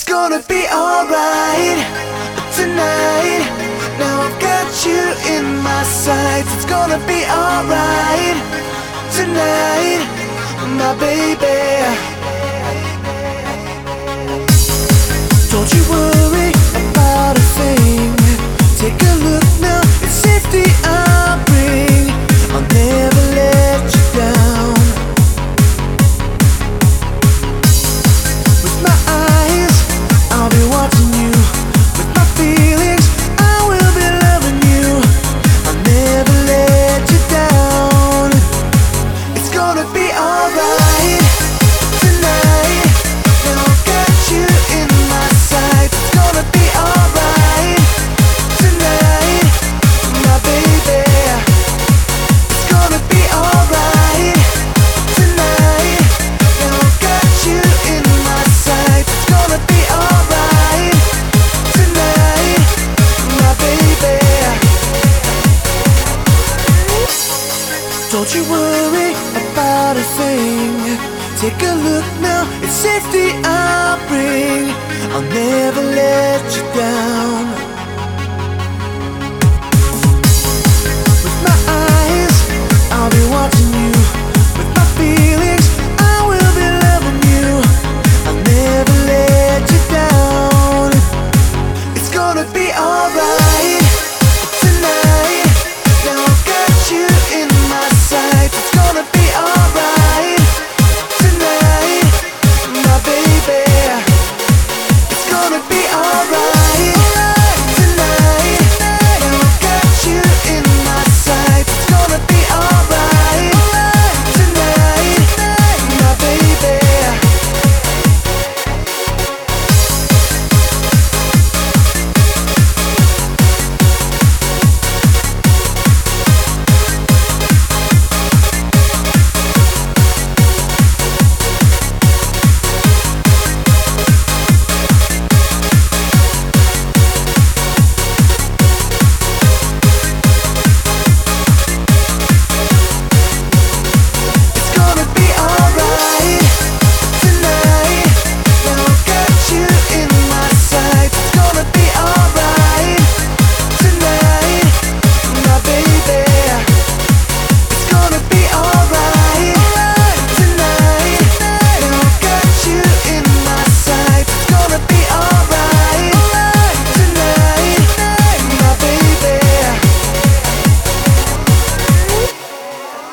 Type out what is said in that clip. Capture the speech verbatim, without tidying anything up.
gonna be alright tonight. Now I've got you in my sights. It's gonna be alright tonight, my baby. Don't you worry about a thing. Take a look now, it's safety I'll bring. I'll never let you down. With my eyes, I'll be watching you. With my feelings, I will be loving you. I'll never let you down. It's gonna be alright tonight. Now I've got you in my sights. It's gonna be alright tonight, my baby. It's gonna be alright tonight. Now I've got you in my sights. It's gonna be alright tonight, my baby. Don't you worry about a thing. Take a look now, it's safety I'll bring. I'll never